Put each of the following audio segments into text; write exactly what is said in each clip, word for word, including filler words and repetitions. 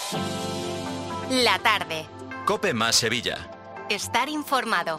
La tarde. COPE más Sevilla. Estar informado.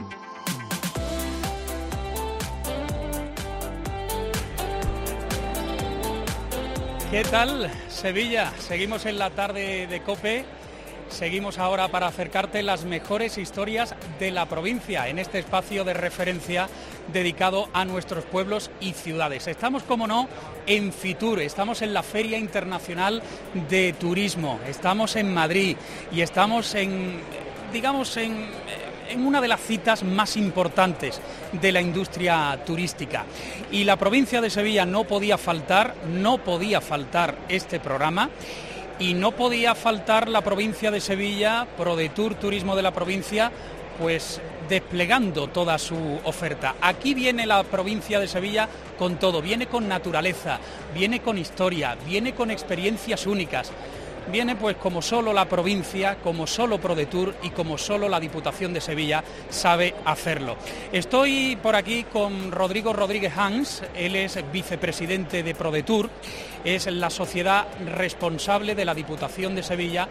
¿Qué tal, Sevilla? Seguimos en la tarde de COPE. Seguimos ahora para acercarte las mejores historias de la provincia en este espacio de referencia dedicado a nuestros pueblos y ciudades. Estamos, como no, en Fitur, estamos en la Feria Internacional de Turismo, estamos en Madrid y estamos en, digamos, en, en una de las citas más importantes de la industria turística. Y la provincia de Sevilla no podía faltar, no podía faltar este programa. Y no podía faltar la provincia de Sevilla, ProDetour Turismo de la provincia, pues desplegando toda su oferta. Aquí viene la provincia de Sevilla con todo, viene con naturaleza, viene con historia, viene con experiencias únicas. Viene pues como solo la provincia, como solo ProDetour y como solo la Diputación de Sevilla sabe hacerlo. Estoy por aquí con Rodrigo Rodríguez Hans, él es vicepresidente de ProDetour, es la sociedad responsable de la Diputación de Sevilla,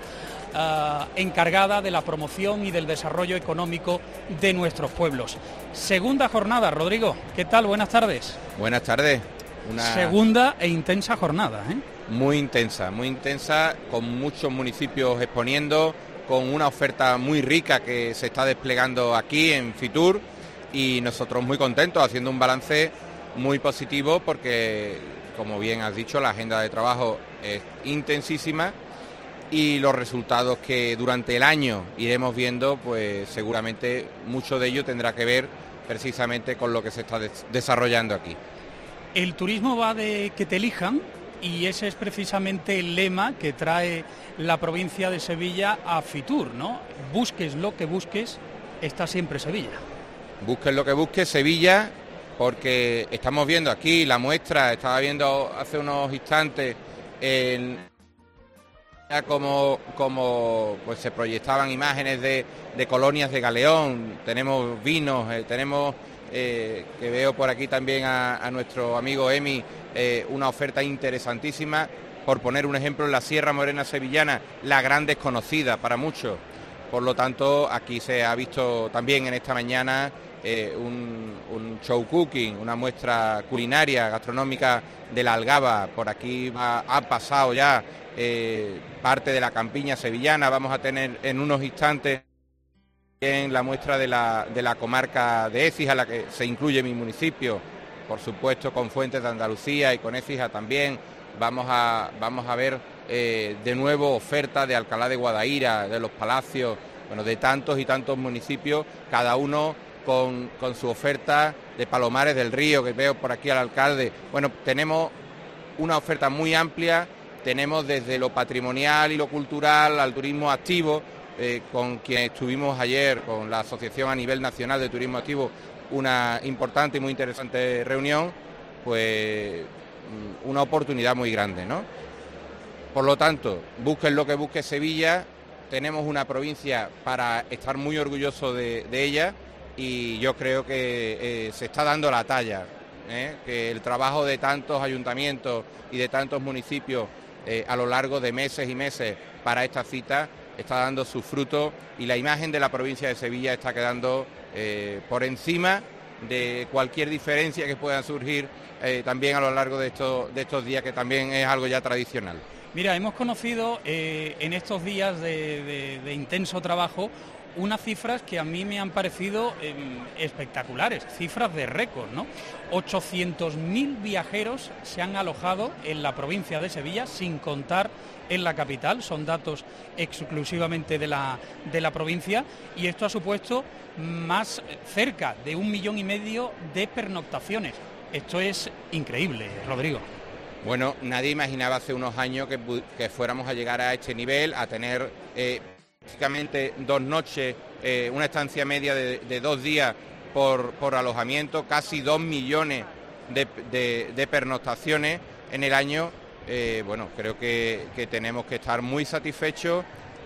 uh, encargada de la promoción y del desarrollo económico de nuestros pueblos. Segunda jornada, Rodrigo, ¿qué tal? Buenas tardes. Buenas tardes. Una... Segunda e intensa jornada, ¿eh? Muy intensa, muy intensa, con muchos municipios exponiendo, con una oferta muy rica que se está desplegando aquí en Fitur y nosotros muy contentos, haciendo un balance muy positivo porque, como bien has dicho, la agenda de trabajo es intensísima y los resultados que durante el año iremos viendo, pues seguramente mucho de ello tendrá que ver precisamente con lo que se está des- desarrollando aquí. El turismo va de que te elijan. Y ese es precisamente el lema que trae la provincia de Sevilla a Fitur, ¿no? Busques lo que busques, está siempre Sevilla. Busques lo que busques, Sevilla, porque estamos viendo aquí la muestra, estaba viendo hace unos instantes en, como, como pues se proyectaban imágenes de, de colonias de galeón, tenemos vinos, eh, tenemos... Eh, que veo por aquí también a, a nuestro amigo Emi, eh, una oferta interesantísima, por poner un ejemplo, en la Sierra Morena sevillana, la gran desconocida para muchos. Por lo tanto, aquí se ha visto también en esta mañana eh, un, un show cooking, una muestra culinaria, gastronómica de la Algaba. Por aquí va, ha pasado ya eh, parte de la campiña sevillana. Vamos a tener en unos instantes en la muestra de la, de la comarca de Écija, a la que se incluye mi municipio, por supuesto con Fuentes de Andalucía y con Écija también. Vamos a, vamos a ver eh, de nuevo oferta de Alcalá de Guadaira, de Los Palacios, bueno, de tantos y tantos municipios, cada uno con, con su oferta, de Palomares del Río, que veo por aquí al alcalde. Bueno, tenemos una oferta muy amplia, tenemos desde lo patrimonial y lo cultural al turismo activo. Eh, con quien estuvimos ayer, con la Asociación a nivel nacional de Turismo Activo, una importante y muy interesante reunión, pues una oportunidad muy grande, ¿no? Por lo tanto, busquen lo que busque Sevilla, tenemos una provincia para estar muy orgullosos de, de ella y yo creo que eh, se está dando la talla, ¿eh? Que el trabajo de tantos ayuntamientos y de tantos municipios eh, a lo largo de meses y meses para esta cita está dando sus frutos y la imagen de la provincia de Sevilla está quedando eh, por encima de cualquier diferencia que pueda surgir eh, también a lo largo de estos, de estos días, que también es algo ya tradicional. Mira, hemos conocido eh, en estos días de, de, de intenso trabajo unas cifras que a mí me han parecido eh, espectaculares, cifras de récord, ¿no? ochocientos mil viajeros se han alojado en la provincia de Sevilla, sin contar en la capital, son datos exclusivamente de la, de la provincia, y esto ha supuesto más cerca de un millón y medio de pernoctaciones. Esto es increíble, Rodrigo. Bueno, nadie imaginaba hace unos años que, que fuéramos a llegar a este nivel, a tener eh, prácticamente dos noches, eh, una estancia media de, de dos días por, por alojamiento, casi dos millones de, de, de pernoctaciones en el año. Eh, bueno, creo que, que tenemos que estar muy satisfechos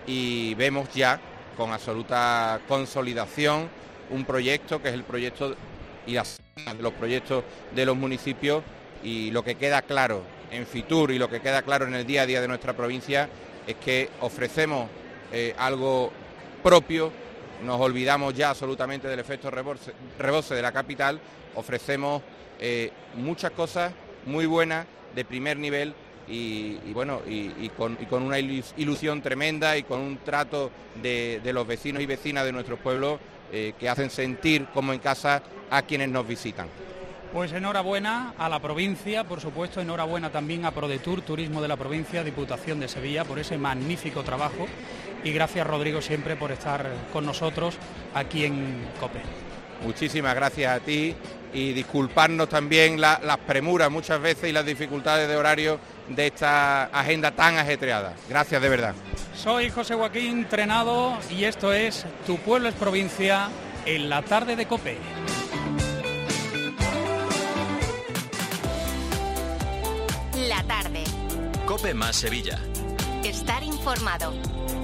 y vemos ya con absoluta consolidación un proyecto que es el proyecto y las, los proyectos de los municipios, y lo que queda claro en Fitur y lo que queda claro en el día a día de nuestra provincia es que ofrecemos eh, algo propio, nos olvidamos ya absolutamente del efecto rebote, rebote de la capital, ofrecemos eh, muchas cosas muy buenas, de primer nivel, y, y bueno, y, y, con, y con una ilusión tremenda y con un trato de, de los vecinos y vecinas de nuestros pueblos eh, que hacen sentir como en casa a quienes nos visitan. Pues enhorabuena a la provincia, por supuesto, enhorabuena también a ProDetour, Turismo de la Provincia, Diputación de Sevilla, por ese magnífico trabajo, y gracias, Rodrigo, siempre por estar con nosotros aquí en COPE. Muchísimas gracias a ti y disculparnos también la, las premuras muchas veces y las dificultades de horario de esta agenda tan ajetreada. Gracias de verdad. Soy José Joaquín Trenado y esto es Tu Pueblo es Provincia en la tarde de COPE. La tarde. COPE más Sevilla. Estar informado.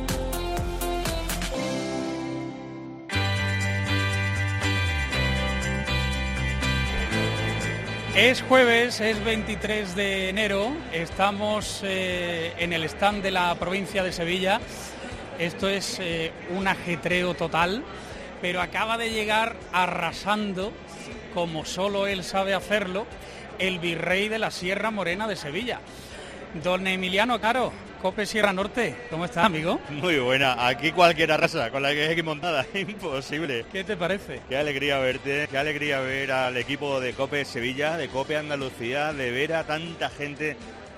Es jueves, es veintitrés de enero, estamos eh, en el stand de la provincia de Sevilla. Esto es eh, un ajetreo total, pero acaba de llegar arrasando, como solo él sabe hacerlo, el virrey de la Sierra Morena de Sevilla, don Emiliano Caro, COPE Sierra Norte. ¿Cómo está, amigo? Muy buena, aquí cualquier arrasa, con la que es aquí montada, imposible. ¿Qué te parece? Qué alegría verte, qué alegría ver al equipo de COPE Sevilla, de COPE Andalucía, de ver a tanta gente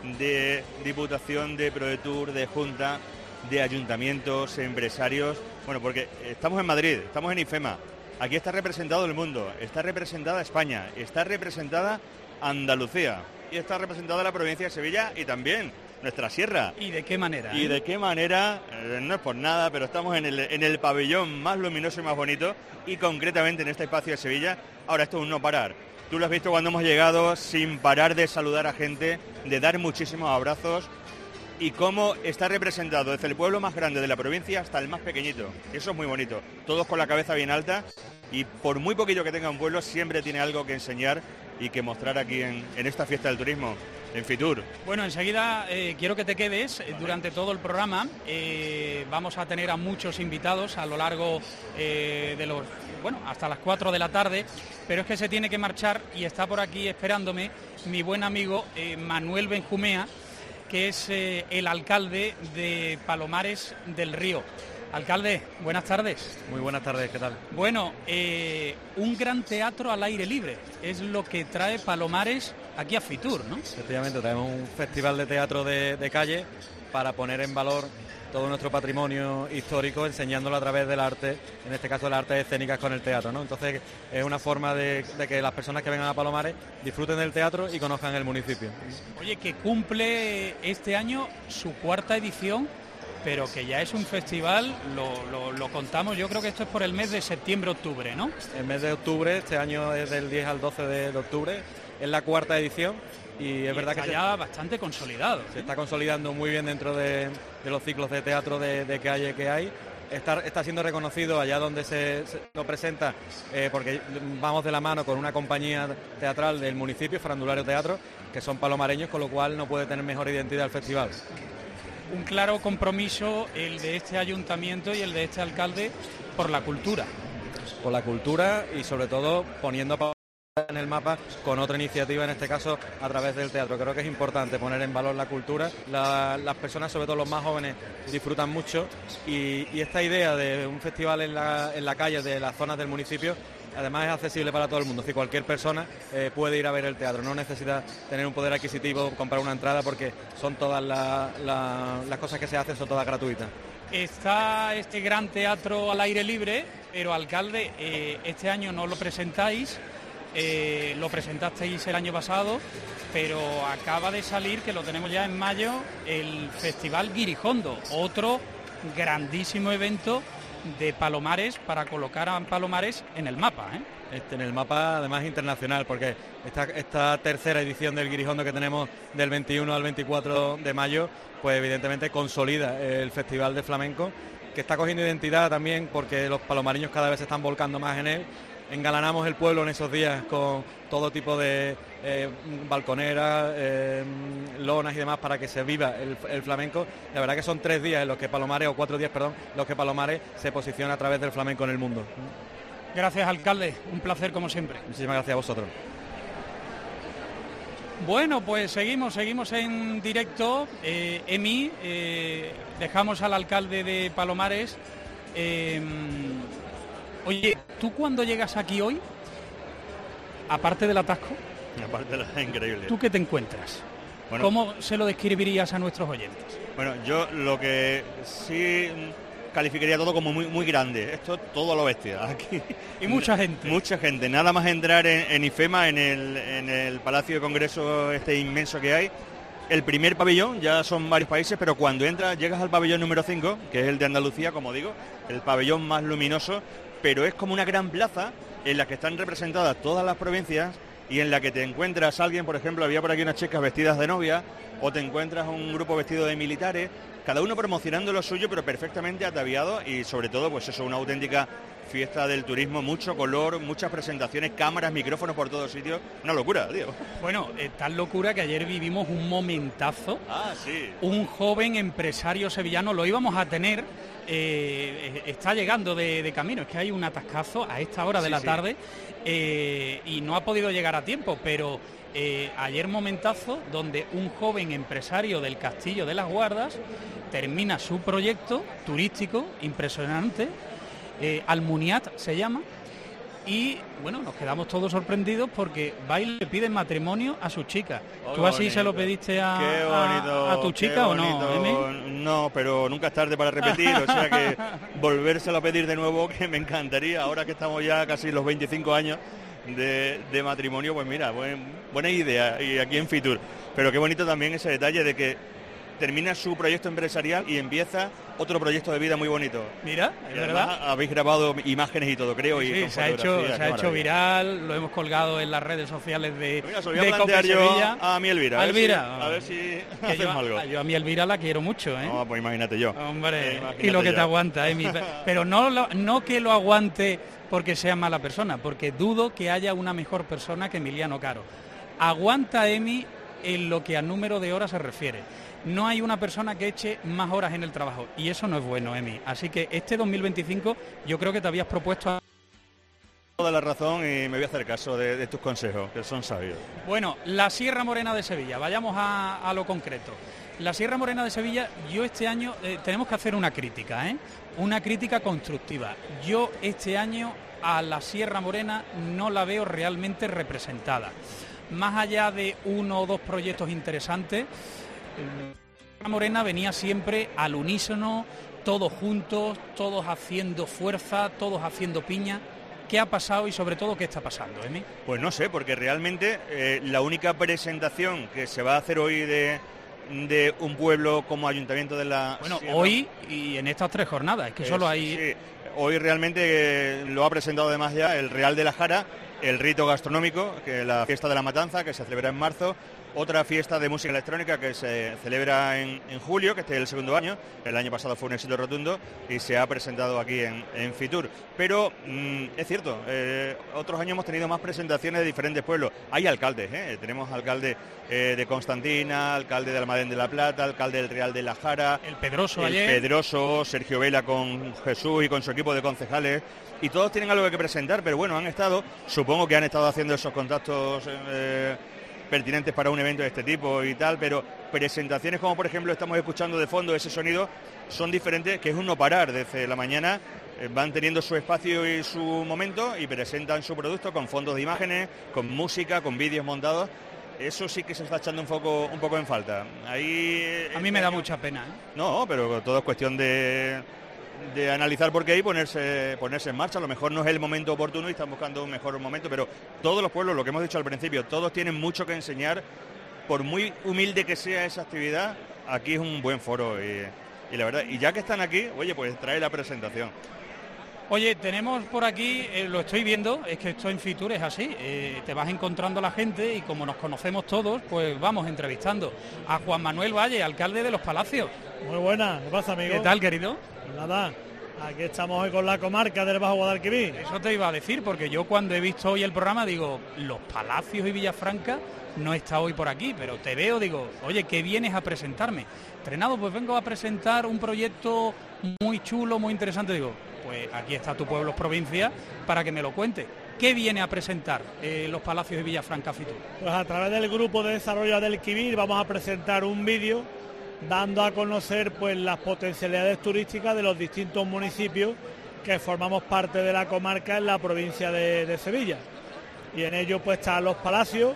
de Diputación, de ProDetour, de Junta, de ayuntamientos, empresarios. Bueno, porque estamos en Madrid, estamos en IFEMA, aquí está representado el mundo, está representada España, está representada Andalucía y está representada la provincia de Sevilla y también nuestra sierra. ¿Y de qué manera? Y eh? de qué manera, eh, no es por nada, pero estamos en el, en el pabellón más luminoso y más bonito, y concretamente en este espacio de Sevilla. Ahora, esto es un no parar. Tú lo has visto cuando hemos llegado, sin parar de saludar a gente, de dar muchísimos abrazos, y cómo está representado desde el pueblo más grande de la provincia hasta el más pequeñito. Eso es muy bonito. Todos con la cabeza bien alta, y por muy poquito que tenga un pueblo, siempre tiene algo que enseñar y que mostrar aquí en, en esta fiesta del turismo, en Fitur. Bueno, enseguida eh, quiero que te quedes eh, durante todo el programa. Eh, vamos a tener a muchos invitados a lo largo eh, de los, bueno, hasta las cuatro de la tarde, pero es que se tiene que marchar y está por aquí esperándome mi buen amigo eh, Manuel Benjumea, que es eh, el alcalde de Palomares del Río. Alcalde, buenas tardes. Muy buenas tardes, ¿qué tal? Bueno, eh, un gran teatro al aire libre es lo que trae Palomares aquí a Fitur, ¿no? Efectivamente, tenemos un festival de teatro de, de calle para poner en valor todo nuestro patrimonio histórico, enseñándolo a través del arte, en este caso de las artes escénicas con el teatro, ¿no? Entonces es una forma de, de que las personas que vengan a Palomares disfruten del teatro y conozcan el municipio. Oye, que cumple este año su cuarta edición, pero que ya es un festival, lo, lo, lo contamos, yo creo que esto es por el mes de septiembre-octubre, ¿no? El mes de octubre, este año es del diez al doce de, de octubre, es la cuarta edición y es y verdad está que ya se, bastante consolidado. se está consolidando muy bien dentro de, de los ciclos de teatro de, de calle que hay. Está, está siendo reconocido allá donde se, se lo presenta, eh, porque vamos de la mano con una compañía teatral del municipio, Farandulario Teatro, que son palomareños, con lo cual no puede tener mejor identidad el festival. Un claro compromiso el de este ayuntamiento y el de este alcalde por la cultura. Por la cultura y sobre todo poniendo en el mapa con otra iniciativa, en este caso a través del teatro. Creo que es importante poner en valor la cultura. La, las personas, sobre todo los más jóvenes, disfrutan mucho y, y esta idea de un festival en la, en la calle de las zonas del municipio además es accesible para todo el mundo, es decir, cualquier persona eh, puede ir a ver el teatro, no necesita tener un poder adquisitivo, comprar una entrada, porque son todas la, la, las cosas que se hacen, son todas gratuitas. Está este gran teatro al aire libre, pero alcalde, eh, este año no lo presentáis, eh, lo presentasteis el año pasado, pero acaba de salir, que lo tenemos ya en mayo, el Festival Guirijondo, otro grandísimo evento de Palomares para colocar a Palomares en el mapa, ¿eh? Este, en el mapa además internacional, porque esta, esta tercera edición del Guirijondo que tenemos del veintiuno al veinticuatro de mayo, pues evidentemente consolida el Festival de Flamenco, que está cogiendo identidad también porque los palomareños cada vez se están volcando más en él. engalanamos el pueblo en esos días con todo tipo de eh, balconeras, eh, lonas y demás para que se viva el, el flamenco. La verdad que son tres días en los que Palomares, o cuatro días, perdón, los que Palomares se posiciona a través del flamenco en el mundo. Gracias, alcalde, un placer como siempre. Muchísimas gracias a vosotros. Bueno, pues seguimos, seguimos en directo. Eh, Emi, eh, dejamos al alcalde de Palomares. Eh, oye, ¿tú cuando llegas aquí hoy, aparte del atasco, aparte de la increíble, ¿tú qué te encuentras? Bueno, ¿Cómo se lo describirías a nuestros oyentes? Bueno, yo lo que sí calificaría todo como muy muy grande. Esto todo lo bestia. Aquí. Y mucha gente. Mucha gente. Nada más entrar en, en IFEMA, en el, en el Palacio de Congreso este inmenso que hay. El primer pabellón, ya son varios países, pero cuando entras, llegas al pabellón número cinco, que es el de Andalucía, como digo, el pabellón más luminoso, pero es como una gran plaza en la que están representadas todas las provincias y en la que te encuentras a alguien, por ejemplo, había por aquí unas chicas vestidas de novia, o te encuentras un grupo vestido de militares, cada uno promocionando lo suyo, pero perfectamente ataviado y sobre todo, pues eso, una auténtica fiesta del turismo, mucho color, muchas presentaciones, cámaras, micrófonos por todos sitios, una locura, tío. Bueno, eh, tal locura que ayer vivimos un momentazo. Ah, sí. Un joven empresario sevillano, lo íbamos a tener, eh, está llegando de, de camino, es que hay un atascazo a esta hora de Sí, la sí. tarde eh, y no ha podido llegar a tiempo, pero eh, ayer momentazo donde un joven empresario del Castillo de las Guardas termina su proyecto turístico impresionante, eh, Almuniat se llama, y bueno, nos quedamos todos sorprendidos porque va y le pide matrimonio a su chica. Oh, ¿Tú así bonito. se lo pediste a, Qué bonito, a, a tu qué chica o no, bonito. Emi? No, pero nunca es tarde para repetir, o sea que volvérselo a pedir de nuevo, que me encantaría, ahora que estamos ya casi los veinticinco años de, de matrimonio, pues mira, buen, buena idea, y aquí en Fitur. Pero qué bonito también ese detalle de que termina su proyecto empresarial y empieza otro proyecto de vida muy bonito. Mira, es Y verdad. además habéis grabado imágenes y todo, creo. y Sí, con se ha hecho, fotografías, se qué ha hecho maravilla. viral, lo hemos colgado en las redes sociales de, Mira, se lo voy a de plantear Cope yo Sevilla. a mi Elvira. A a ver si- Elvira. A ver si, Que hacemos yo, algo. a, yo a mi Elvira la quiero mucho, ¿eh? No, pues imagínate yo. Hombre, Eh, imagínate y lo que yo. te aguanta, Emi. Pero no, lo- no que lo aguante porque sea mala persona, porque dudo que haya una mejor persona que Emiliano Caro. Aguanta, Emi, en lo que a número de horas se refiere. No hay una persona que eche más horas en el trabajo, y eso no es bueno, Emi. Así que este dos mil veinticinco yo creo que te habías propuesto a... Toda la razón y me voy a hacer caso de, de tus consejos, que son sabios. Bueno, la Sierra Morena de Sevilla, vayamos a, a lo concreto. La Sierra Morena de Sevilla, yo este año eh, tenemos que hacer una crítica, ¿eh? Una crítica constructiva. Yo este año a la Sierra Morena no la veo realmente representada. Más allá de uno o dos proyectos interesantes, eh, la Sierra Morena venía siempre al unísono, todos juntos, todos haciendo fuerza, todos haciendo piña. ¿Qué ha pasado y sobre todo qué está pasando, Emi? Pues no sé, porque realmente eh, la única presentación que se va a hacer hoy de, de un pueblo como Ayuntamiento de la Bueno, Sierra- hoy y en estas tres jornadas, es que Eh, solo hay... sí, hoy realmente eh, lo ha presentado además ya el Real de la Jara, el rito gastronómico, que es la fiesta de la matanza, que se celebra en marzo, otra fiesta de música electrónica que se celebra en, en julio, que este es el segundo año, el año pasado fue un éxito rotundo y se ha presentado aquí en, en Fitur. Pero mm, es cierto, eh, otros años hemos tenido más presentaciones de diferentes pueblos. Hay alcaldes, ¿eh? Tenemos alcalde eh, de Constantina, alcalde de Almadén de la Plata, alcalde del Real de la Jara, El Pedroso el ayer. Pedroso, Sergio Vela con Jesús y con su equipo de concejales, y todos tienen algo que presentar, pero bueno, han estado, supongo que han estado haciendo esos contactos eh, pertinentes para un evento de este tipo y tal, pero presentaciones como por ejemplo estamos escuchando de fondo, ese sonido, son diferentes, que es un no parar desde la mañana. eh, Van teniendo su espacio y su momento y presentan su producto con fondos de imágenes, con música, con vídeos montados. Eso sí que se está echando un poco, un poco en falta. Ahí, A mí me da mucha pena, ¿eh? No, pero todo es cuestión de, de analizar por qué y ponerse, ponerse en marcha. A lo mejor no es el momento oportuno y están buscando un mejor momento, pero todos los pueblos, lo que hemos dicho al principio, todos tienen mucho que enseñar. Por muy humilde que sea esa actividad, aquí es un buen foro y, y la verdad, y ya que están aquí, oye, pues trae la presentación. Oye, tenemos por aquí, eh, lo estoy viendo, es que esto en Fitur es así, eh, te vas encontrando a la gente y como nos conocemos todos, pues vamos entrevistando a Juan Manuel Valle, alcalde de Los Palacios. Muy buena, ¿qué pasa, amigo? ¿Qué tal, querido? Nada, Aquí estamos hoy con la comarca del Bajo Guadalquivir. Eso te iba a decir, porque yo cuando he visto hoy el programa digo, los Palacios y Villafranca no está hoy por aquí, pero te veo, digo, oye, ¿qué vienes a presentarme? Trenado, pues vengo a presentar un proyecto muy chulo, muy interesante. Digo, pues aquí está Tu Pueblo Provincia para que me lo cuente. ¿Qué viene a presentar eh, los Palacios y Villafranca, Fitur? Pues a través del Grupo de Desarrollo del Quivir vamos a presentar un vídeo dando a conocer pues las potencialidades turísticas de los distintos municipios que formamos parte de la comarca en la provincia de, de Sevilla. Y en ello pues están los Palacios,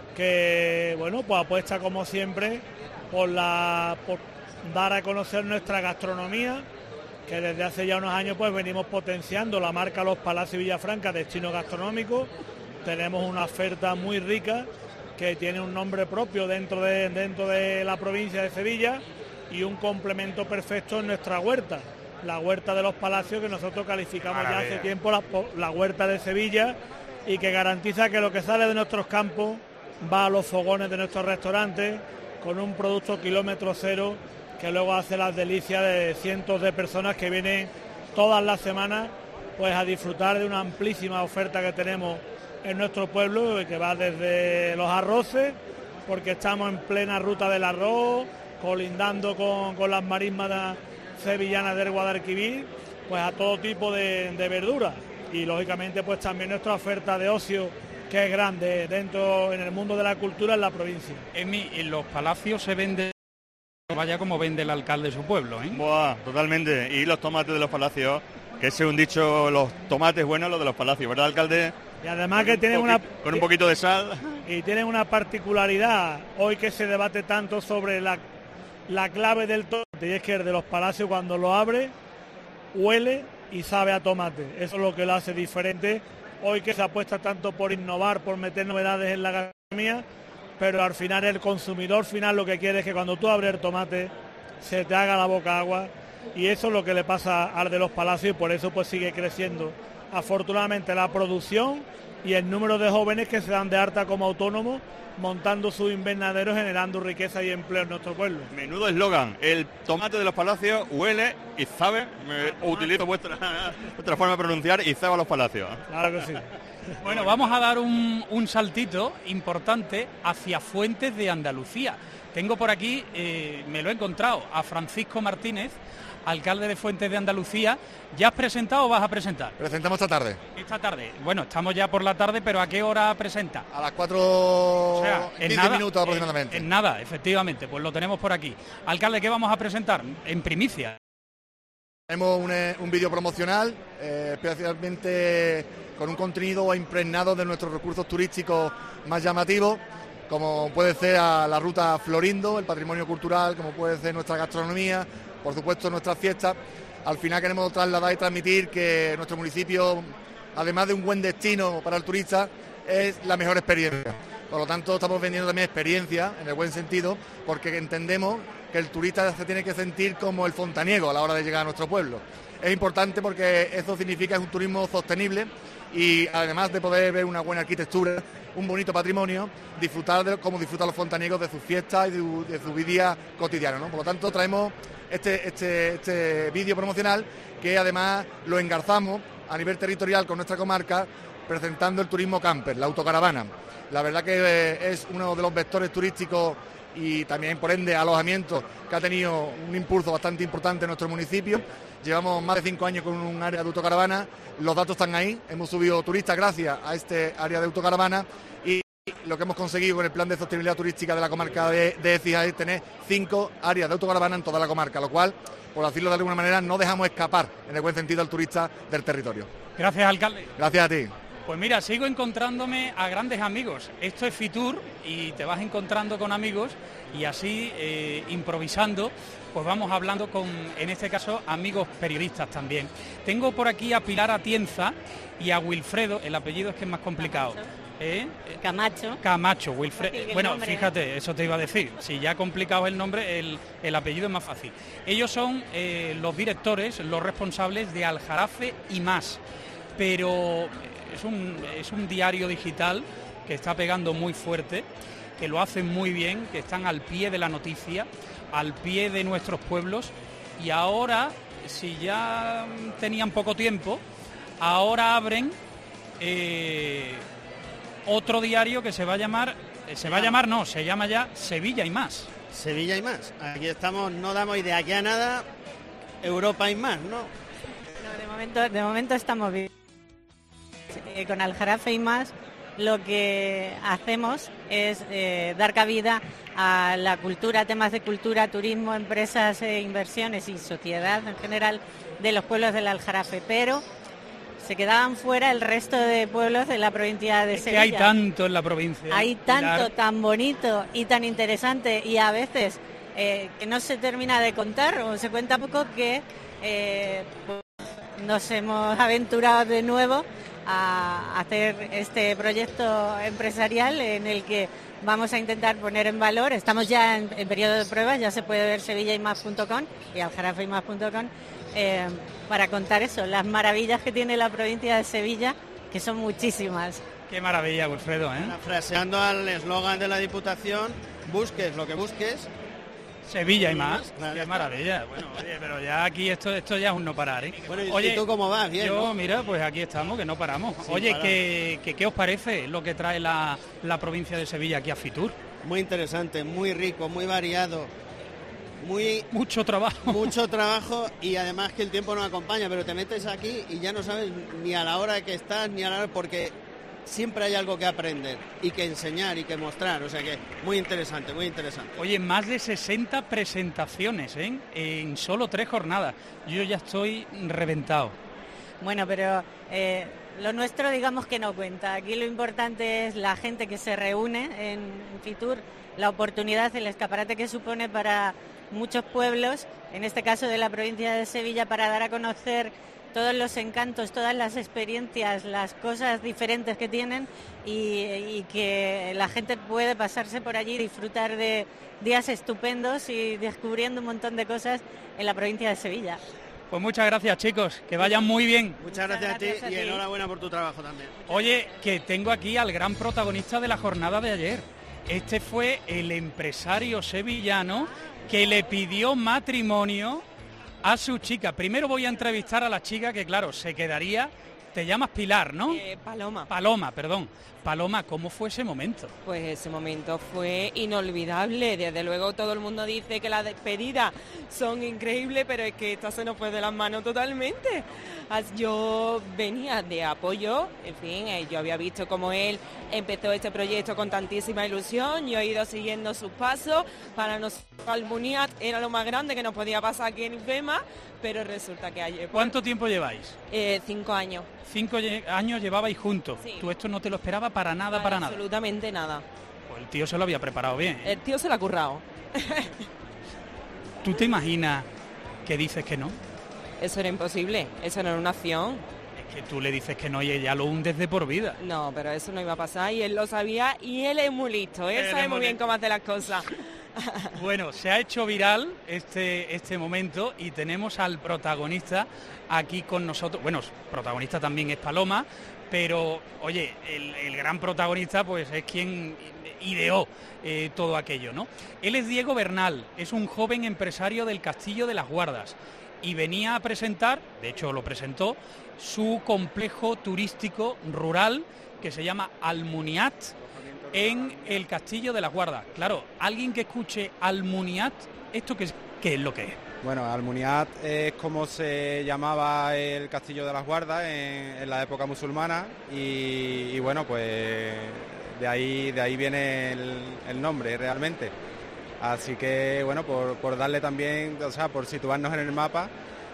que bueno, pues apuesta como siempre por, la, por dar a conocer nuestra gastronomía, que desde hace ya unos años pues venimos potenciando la marca Los Palacios Villafranca, destino gastronómico. Tenemos una oferta muy rica que tiene un nombre propio dentro de, dentro de la provincia de Sevilla y un complemento perfecto en nuestra huerta, la huerta de los Palacios, que nosotros calificamos Maravilla. ya hace tiempo la, la huerta de Sevilla, y que garantiza que lo que sale de nuestros campos va a los fogones de nuestros restaurantes con un producto kilómetro cero que luego hace las delicias de cientos de personas que vienen todas las semanas pues a disfrutar de una amplísima oferta que tenemos en nuestro pueblo, que va desde los arroces, porque estamos en plena ruta del arroz, colindando con, con las marismas sevillanas del Guadalquivir, pues a todo tipo de, de verduras, y lógicamente pues también nuestra oferta de ocio, que es grande dentro en el mundo de la cultura en la provincia. En, mi, en los Palacios se vende, vaya como vende el alcalde de su pueblo, ¿eh? Buah, totalmente. Y los tomates de los Palacios, que según dicho, los tomates buenos, los de los Palacios, ¿verdad, alcalde? Y además que tienen una... Con un poquito de sal. Y tienen una particularidad, hoy que se debate tanto sobre la, la clave del tomate, y es que el de los Palacios cuando lo abre, huele y sabe a tomate. Eso es lo que lo hace diferente. Hoy que se apuesta tanto por innovar, por meter novedades en la gastronomía, pero al final el consumidor final lo que quiere es que cuando tú abres el tomate se te haga la boca agua, y eso es lo que le pasa al de los Palacios, y por eso pues sigue creciendo afortunadamente la producción y el número de jóvenes que se dan de alta como autónomos, montando sus invernaderos, generando riqueza y empleo en nuestro pueblo. Menudo eslogan, el tomate de los Palacios huele y sabe, me utilizo vuestra, vuestra forma de pronunciar, y sabe a los Palacios. Claro que sí. Bueno, vamos a dar un, un saltito importante hacia Fuentes de Andalucía. Tengo por aquí, eh, me lo he encontrado, a Francisco Martínez, alcalde de Fuentes de Andalucía. ¿Ya has presentado o vas a presentar? Presentamos esta tarde. Esta tarde. Bueno, estamos ya por la tarde, pero ¿a qué hora presenta? A las cuatro y quince minutos aproximadamente. En, en nada, efectivamente, pues lo tenemos por aquí. Alcalde, ¿qué vamos a presentar? En primicia. Tenemos un, un vídeo promocional, eh, especialmente con un contenido impregnado de nuestros recursos turísticos más llamativos, como puede ser a la ruta Florindo, el patrimonio cultural, como puede ser nuestra gastronomía, por supuesto nuestras fiestas. Al final queremos trasladar y transmitir que nuestro municipio, además de un buen destino para el turista, es la mejor experiencia. Por lo tanto, estamos vendiendo también experiencia, en el buen sentido, porque entendemos que el turista se tiene que sentir como el fontaniego a la hora de llegar a nuestro pueblo. Es importante porque eso significa que es un turismo sostenible, y además de poder ver una buena arquitectura, un bonito patrimonio, disfrutar de como disfrutan los fontaniegos de sus fiestas y de su, de su vida cotidiana, ¿no? Por lo tanto, traemos este, este, este vídeo promocional, que además lo engarzamos a nivel territorial con nuestra comarca, presentando el turismo camper, la autocaravana. La verdad que eh, es uno de los vectores turísticos y también, por ende, alojamiento, que ha tenido un impulso bastante importante en nuestro municipio. Llevamos más de cinco años con un área de autocaravana, los datos están ahí, hemos subido turistas gracias a este área de autocaravana, y lo que hemos conseguido con el plan de sostenibilidad turística de la comarca de, de Écija es tener cinco áreas de autocaravana en toda la comarca, lo cual, por decirlo de alguna manera, no dejamos escapar, en el buen sentido, al turista del territorio. Gracias, alcalde. Gracias a ti. Pues mira, sigo encontrándome a grandes amigos. Esto es Fitur y te vas encontrando con amigos, y así, eh, improvisando, pues vamos hablando con, en este caso, amigos periodistas también. Tengo por aquí a Pilar Atienza y a Wilfredo, el apellido es que es más complicado. ¿Eh? Camacho. Camacho, Wilfredo. Bueno, nombre. Fíjate, eso te iba a decir. Si ya complicado el nombre, el, el apellido es más fácil. Ellos son eh, los directores, los responsables de Aljarafe y Más. Pero es un, es un diario digital que está pegando muy fuerte, que lo hacen muy bien, que están al pie de la noticia, al pie de nuestros pueblos, y ahora si ya tenían poco tiempo, ahora abren eh, otro diario que se va a llamar, eh, se va a llamar, no, se llama ya Sevilla y Más. Sevilla y Más. Aquí estamos, no damos de aquí a nada, Europa y Más, ¿no? No, de momento, de momento estamos bien. Eh, con Aljarafe y Más lo que hacemos es eh, dar cabida a la cultura, temas de cultura, turismo, empresas, eh, inversiones y sociedad en general de los pueblos del Aljarafe, pero se quedaban fuera el resto de pueblos de la provincia de es Sevilla. Que hay tanto en la provincia. Hay tanto, Pilar. tan bonito y tan interesante, y a veces eh, que no se termina de contar o se cuenta poco, que eh, pues nos hemos aventurado de nuevo a hacer este proyecto empresarial en el que vamos a intentar poner en valor. Estamos ya en, en periodo de pruebas, ya se puede ver sevilla y más punto com y aljarafe y más punto com eh, para contar eso, las maravillas que tiene la provincia de Sevilla, que son muchísimas. Qué maravilla, Wilfredo, ¿eh? Fraseando al eslogan de la Diputación, busques lo que busques. Sevilla y Más, Claro, qué está. maravilla. Bueno, oye, pero ya aquí esto esto ya es un no parar, ¿eh? Bueno, ¿y oye, tú cómo vas? Bien, yo, ¿no? mira, pues aquí estamos, que no paramos. Sin oye, parar. ¿qué, qué, ¿qué os parece lo que trae la, la provincia de Sevilla aquí a Fitur? Muy interesante, muy rico, muy variado, muy Mucho trabajo. mucho trabajo, y además que el tiempo nos acompaña, pero te metes aquí y ya no sabes ni a la hora que estás, ni a la hora, porque siempre hay algo que aprender y que enseñar y que mostrar, o sea que muy interesante, muy interesante. Oye, más de sesenta presentaciones, ¿eh? En solo tres jornadas. Yo ya estoy reventado. Bueno, pero eh, lo nuestro digamos que no cuenta. Aquí lo importante es la gente que se reúne en Fitur, la oportunidad, el escaparate que supone para muchos pueblos, en este caso de la provincia de Sevilla, para dar a conocer todos los encantos, todas las experiencias, las cosas diferentes que tienen, y, y que la gente puede pasarse por allí, disfrutar de días estupendos y descubriendo un montón de cosas en la provincia de Sevilla. Pues muchas gracias, chicos, que vayan muy bien. Muchas gracias, Muchas gracias a ti a y ti. enhorabuena por tu trabajo también. Oye, que tengo aquí al gran protagonista de la jornada de ayer. Este fue el empresario sevillano que le pidió matrimonio a su chica. Primero voy a entrevistar a la chica, que claro, se quedaría. Te llamas Pilar, ¿no? Eh, Paloma. Paloma, perdón. Paloma, ¿cómo fue ese momento? Pues ese momento fue inolvidable. Desde luego todo el mundo dice que las despedidas son increíbles, pero es que esta se nos fue de las manos totalmente. As- Yo venía de apoyo, en fin, eh, yo había visto cómo él empezó este proyecto con tantísima ilusión, yo he ido siguiendo sus pasos. Para nosotros Almuniat era lo más grande que nos podía pasar aquí en IFEMA, pero resulta que ayer... ¿Cuánto tiempo lleváis? Eh, cinco años. Cinco lle- años llevabais juntos. Sí. Tú esto no te lo esperaba para nada, para nada. Absolutamente nada. Pues el tío se lo había preparado bien, ¿eh? El tío se la ha currado. ¿Tú te imaginas que dices que no? Eso era imposible, eso no era una acción. Es que tú le dices que no y ella lo hundes de por vida. No, pero eso no iba a pasar y él lo sabía y él es muy listo, él Él sabe es muy muy bien listo. cómo hacer las cosas. Bueno, se ha hecho viral este, este momento y tenemos al protagonista aquí con nosotros. Bueno, protagonista también es Paloma, pero oye, el, el gran protagonista pues es quien ideó eh, todo aquello, ¿no? Él es Diego Bernal, es un joven empresario del Castillo de las Guardas y venía a presentar, de hecho lo presentó, su complejo turístico rural que se llama Almuniat, en el Castillo de las Guardas. Claro, alguien que escuche Almuniat, ¿esto qué es, qué es lo que es? Bueno, Almuniat es como se llamaba el Castillo de las Guardas en, en la época musulmana y, y bueno, pues de ahí, de ahí viene el, el nombre realmente. Así que bueno, por, por darle también, o sea, por situarnos en el mapa.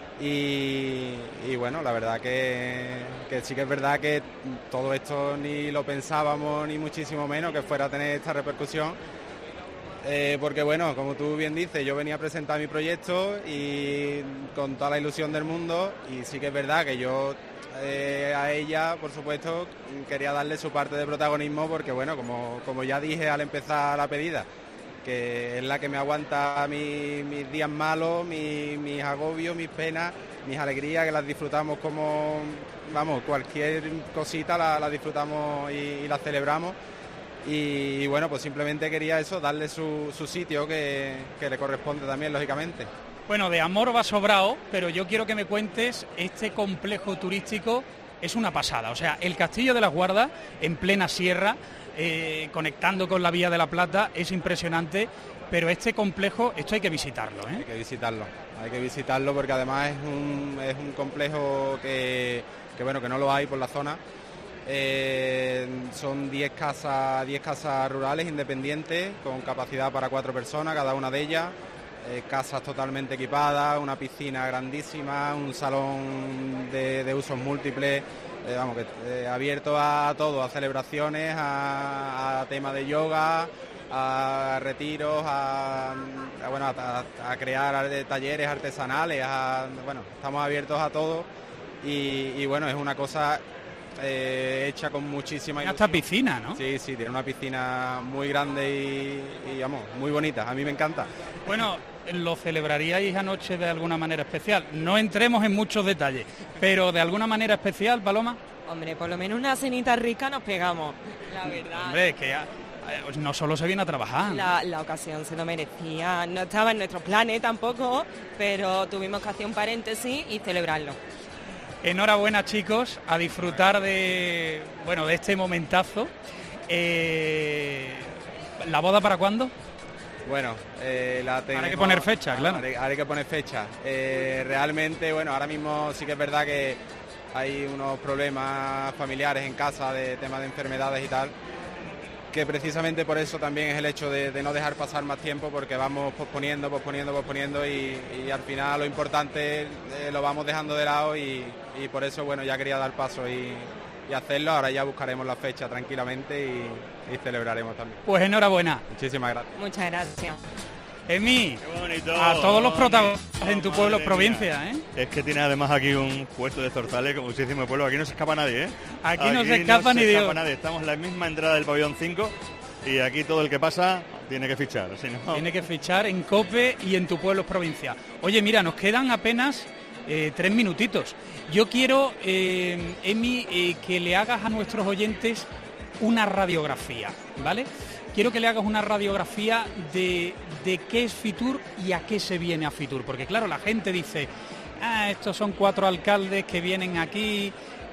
Y, y bueno, la verdad que, que sí que es verdad que todo esto ni lo pensábamos ni muchísimo menos que fuera a tener esta repercusión, eh, porque bueno, como tú bien dices, yo venía a presentar mi proyecto y con toda la ilusión del mundo, y sí que es verdad que yo eh, a ella, por supuesto, quería darle su parte de protagonismo, porque bueno, como, como ya dije al empezar la pedida, que es la que me aguanta mi, mis días malos, mi, mis agobios, mis penas, mis alegrías, que las disfrutamos como, vamos, cualquier cosita la, la disfrutamos y, y la celebramos. Y, y bueno, pues simplemente quería eso, darle su, su sitio que, que le corresponde también, lógicamente. Bueno, de amor va sobrado, pero yo quiero que me cuentes, este complejo turístico es una pasada. O sea, el Castillo de las Guardas, en plena sierra, eh, conectando con la Vía de la Plata, es impresionante, pero este complejo, esto hay que visitarlo, ¿eh? Hay que visitarlo, hay que visitarlo porque además es un, es un complejo que, que, bueno, que no lo hay por la zona. Eh, son diez casas, diez casas rurales independientes con capacidad para cuatro personas, cada una de ellas. Eh, casas totalmente equipadas, una piscina grandísima, un salón de, de usos múltiples, eh, vamos, que eh, abierto a todo, a celebraciones, a, a temas de yoga, a retiros, a, a bueno, a, a crear talleres artesanales, a, bueno, estamos abiertos a todo y, y bueno, es una cosa eh, hecha con muchísima ilusión. Hasta piscina, ¿no? Sí, sí, tiene una piscina muy grande y, y vamos, muy bonita, a mí me encanta. Bueno, lo celebraríais anoche de alguna manera especial. No entremos en muchos detalles, pero de alguna manera especial, Paloma. Hombre, por lo menos una cenita rica nos pegamos, la verdad. Hombre, que ya, no solo se viene a trabajar. La, la ocasión se lo merecía, no estaba en nuestros planes tampoco, pero tuvimos que hacer un paréntesis y celebrarlo. Enhorabuena, chicos, a disfrutar de, bueno, de este momentazo. Eh, ¿La boda para cuándo? Bueno, eh, la tenemos... Hay que poner fecha, claro. Hay, hay que poner fecha. Eh, realmente, bueno, ahora mismo sí que es verdad que hay unos problemas familiares en casa de temas de enfermedades y tal, que precisamente por eso también es el hecho de, de no dejar pasar más tiempo, porque vamos posponiendo, posponiendo, posponiendo y, y al final lo importante eh, lo vamos dejando de lado y, y por eso, bueno, ya quería dar paso y, y hacerlo. Ahora ya buscaremos la fecha tranquilamente y, y celebraremos también. Pues enhorabuena. Muchísimas gracias. Muchas gracias. Emi, Qué bonito, a todos los protagonistas bonito, en tu pueblo, madre provincia, mía. ¿eh? Es que tiene además aquí un puesto de zorzales, como muchísimo pueblo. Aquí no se escapa nadie, ¿eh? Aquí no se escapa ni se Dios. escapa nadie. Estamos en la misma entrada del pabellón cinco y aquí todo el que pasa tiene que fichar. Si no... Tiene que fichar en COPE y en tu pueblo provincia. Oye, mira, nos quedan apenas eh, tres minutitos. Yo quiero, eh, Emi, eh, que le hagas a nuestros oyentes una radiografía, ¿vale? Quiero que le hagas una radiografía de, de qué es Fitur y a qué se viene a Fitur. Porque claro, la gente dice, ah, estos son cuatro alcaldes que vienen aquí,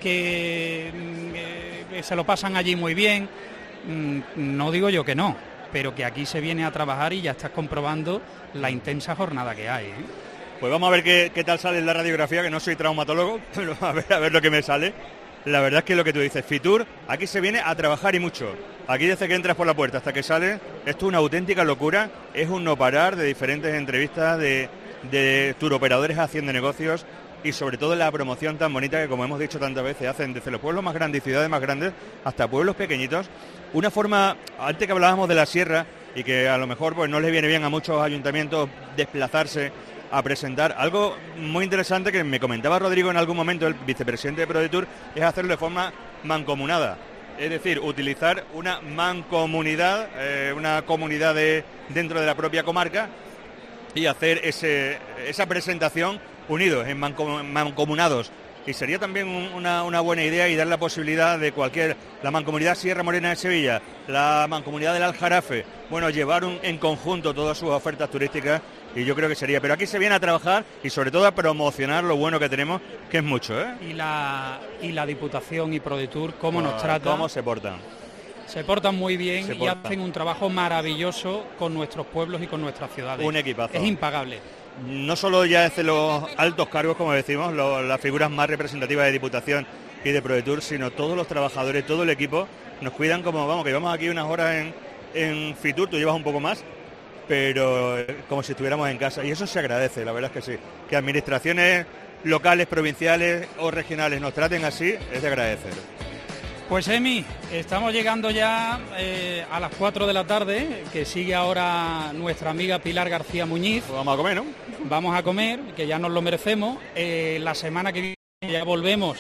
que, mm, que se lo pasan allí muy bien. Mm, no digo yo que no, pero que aquí se viene a trabajar y ya estás comprobando la intensa jornada que hay, ¿eh? Pues vamos a ver qué, qué tal sale en la radiografía, que no soy traumatólogo, pero a ver, a ver lo que me sale. La verdad es que lo que tú dices, Fitur, aquí se viene a trabajar y mucho. Aquí desde que entras por la puerta hasta que sales, esto es una auténtica locura, es un no parar de diferentes entrevistas de, de turoperadores haciendo negocios y sobre todo la promoción tan bonita que, como hemos dicho tantas veces, hacen desde los pueblos más grandes y ciudades más grandes hasta pueblos pequeñitos. Una forma, antes que hablábamos de la sierra y que a lo mejor pues no les viene bien a muchos ayuntamientos desplazarse a presentar, algo muy interesante que me comentaba Rodrigo en algún momento, el vicepresidente de ProDetour, es hacerlo de forma mancomunada. Es decir, utilizar una mancomunidad, eh, una comunidad de, dentro de la propia comarca y hacer ese, esa presentación unidos, en manco, mancomunados. Y sería también un, una, una buena idea y dar la posibilidad de cualquier, la Mancomunidad Sierra Morena de Sevilla, la Mancomunidad del Aljarafe, bueno, llevar un, en conjunto todas sus ofertas turísticas y yo creo que sería. Pero aquí se viene a trabajar y sobre todo a promocionar lo bueno que tenemos, que es mucho, ¿eh? Y la, y la Diputación y ProDetour, ¿cómo oh, nos tratan? ¿Cómo se portan? Se portan muy bien se y portan. hacen un trabajo maravilloso con nuestros pueblos y con nuestras ciudades. Un equipazo. Es impagable. No solo ya desde los altos cargos, como decimos, lo, las figuras más representativas de Diputación y de ProDetour, sino todos los trabajadores, todo el equipo, nos cuidan como, vamos, que llevamos aquí unas horas en, en Fitur, tú llevas un poco más, pero como si estuviéramos en casa, y eso se agradece, la verdad es que sí. Que administraciones locales, provinciales o regionales nos traten así, es de agradecer. Pues Emi, estamos llegando ya eh, a las cuatro de la tarde, que sigue ahora nuestra amiga Pilar García Muñiz. Pues vamos a comer, ¿no? Vamos a comer, que ya nos lo merecemos. Eh, la semana que viene ya volvemos,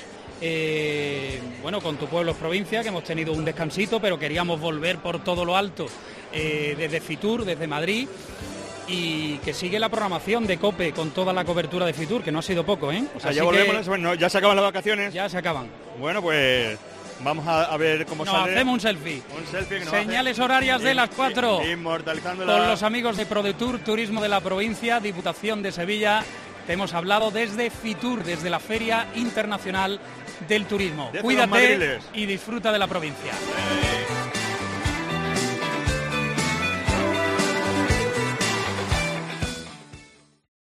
eh, bueno, con Tu Pueblo Provincia, que hemos tenido un descansito, pero queríamos volver por todo lo alto, eh, desde Fitur, desde Madrid. Y que sigue la programación de COPE con toda la cobertura de Fitur, que no ha sido poco, ¿eh? O sea, ya volvemos, que... bueno, ya se acaban las vacaciones. Ya se acaban. Bueno, pues... Vamos a, a ver cómo Nos sale. hacemos un selfie. Un selfie que nos Señales hace horarias de in- las cuatro. Inmortalizando Con la... los amigos de ProDetour, Turismo de la Provincia, Diputación de Sevilla. Te hemos hablado desde Fitur, desde la Feria Internacional del Turismo. Desde los Cuídate madriles. y disfruta de la provincia.